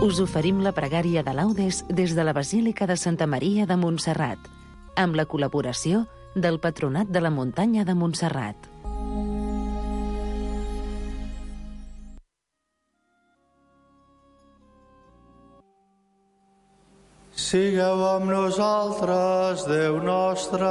Us oferim la pregària de laudes des de la Basílica de Santa Maria de Montserrat, amb la col·laboració del Patronat de la Muntanya de Montserrat. Sigueu amb nosaltres, Déu nostre.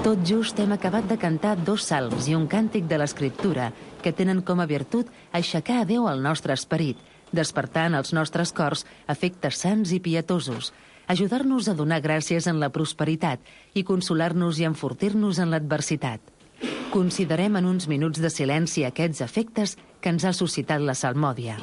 Tot just hem acabat de cantar 2 salms i un càntic de l'Escriptura que tenen com a virtut aixecar a Déu el nostre esperit, despertar en els nostres cors afectes sants i pietosos, ajudar-nos a donar gràcies en la prosperitat i consolar-nos i enfortir-nos en l'adversitat. Considerem en uns minuts de silenci aquests efectes que ens ha suscitat la salmòdia.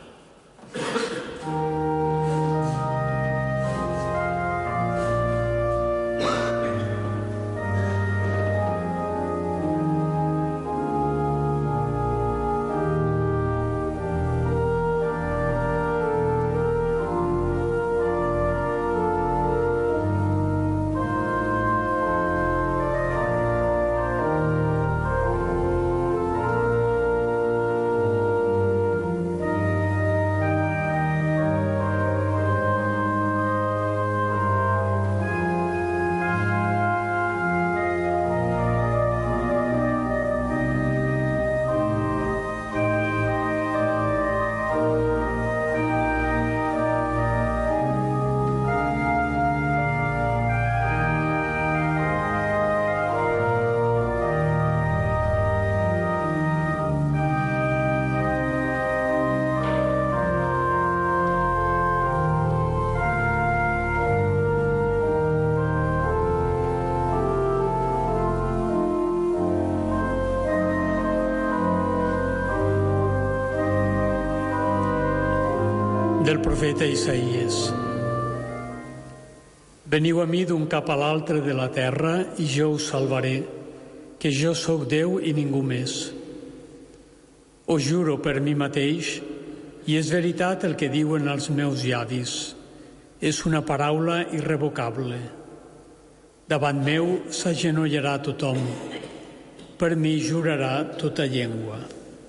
Del profeta Isaïes. Veniu a mi d'un cap a l'altre de la terra i jo us salvaré, que jo sóc Déu i ningú més. Ho juro per mi mateix, i és veritat el que diuen els meus llavis. És una paraula irrevocable. Davant meu s'agenollarà tothom. Per mi jurarà tota llengua.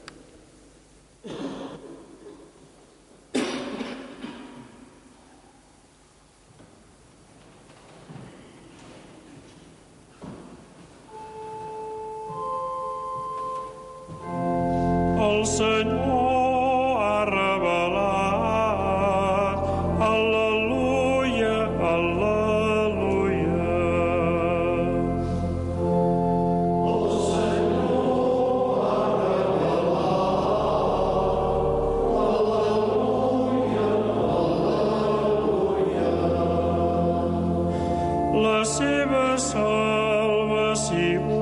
El Senyor ha revelat. Al·leluia, al·leluia. El Senyor ha revelat. Al·leluia, al·leluia. La seva salvació.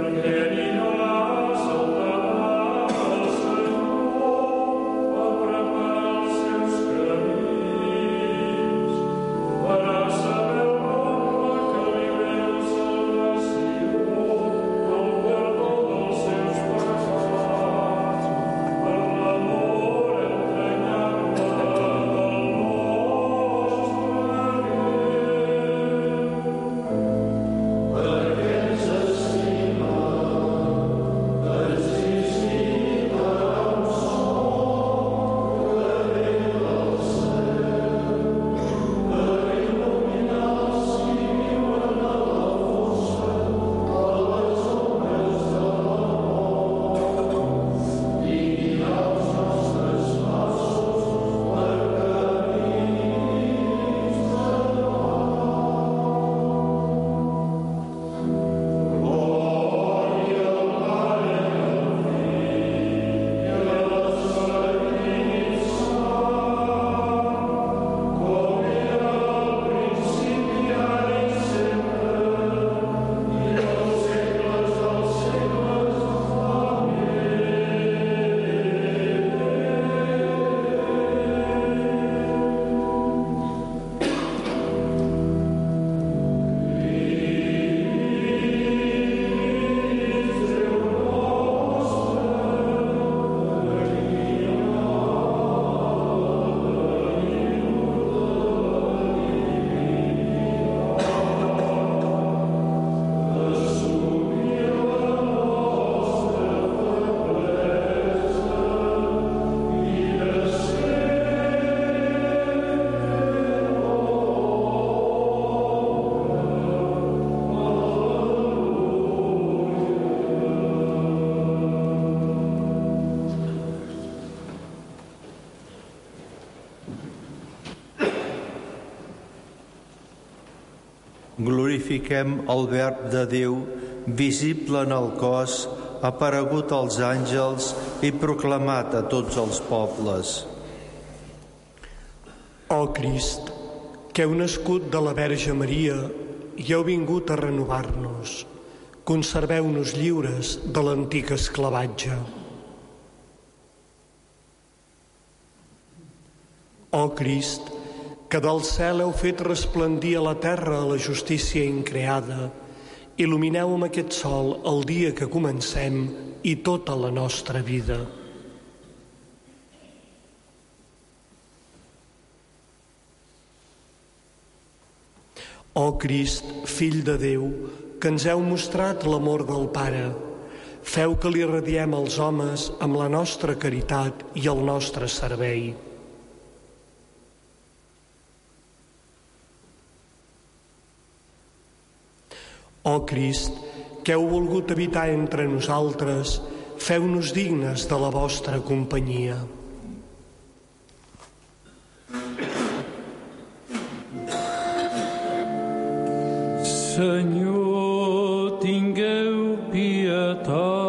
Glorifiquem el Verb de Déu, visible en el cos, aparegut als àngels i proclamat a tots els pobles. Ó Crist, que heu nascut de la Verge Maria i heu vingut a renovar-nos, conserveu-nos lliures de l'antic esclavatge. Ó Crist, que del cel heu fet resplendir a la terra la justícia increada, il·lumineu amb aquest sol el dia que comencem i tota la nostra vida. Ó Crist, Fill de Déu, que ens heu mostrat l'amor del Pare, feu que l'irradiem als homes amb la nostra caritat i el nostre servei. Ó Crist, que heu volgut habitar entre nosaltres, feu-nos dignes de la vostra companyia. Senyor, tingueu pietat.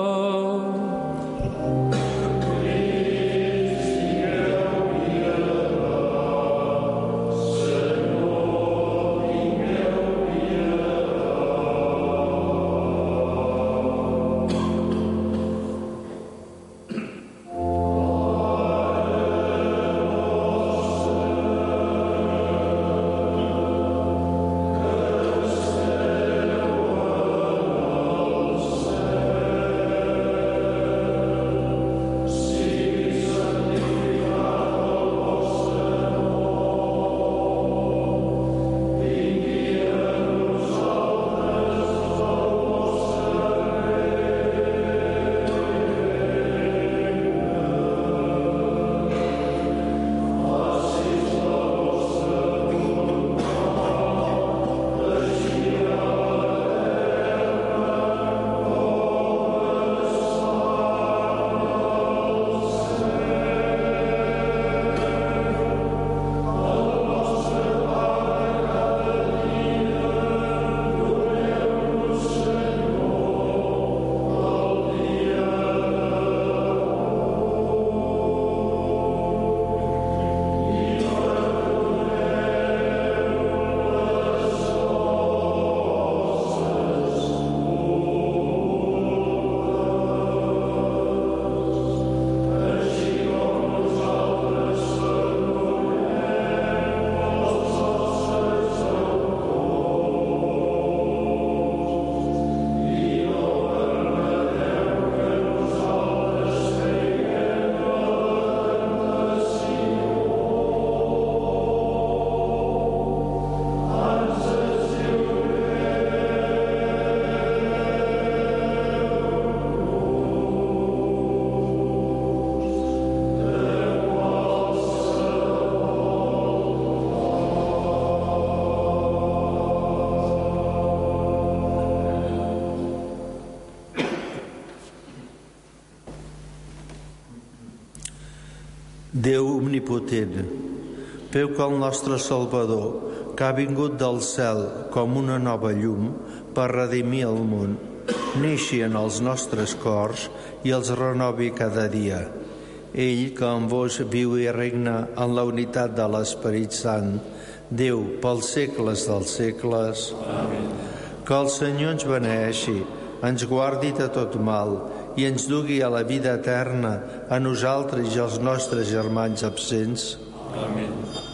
Déu omnipotent, feu que el nostre Salvador, que ha vingut del cel com una nova llum per redimir el món, neixi en els nostres cors i els renovi cada dia. Ell, que amb vos viu i regna en la unitat de l'Esperit Sant, Déu pels segles dels segles. Amén. Que el Senyor ens beneeixi, ens guardi de tot mal i ens dugui a la vida eterna, a nosaltres i als nostres germans absents. Amén.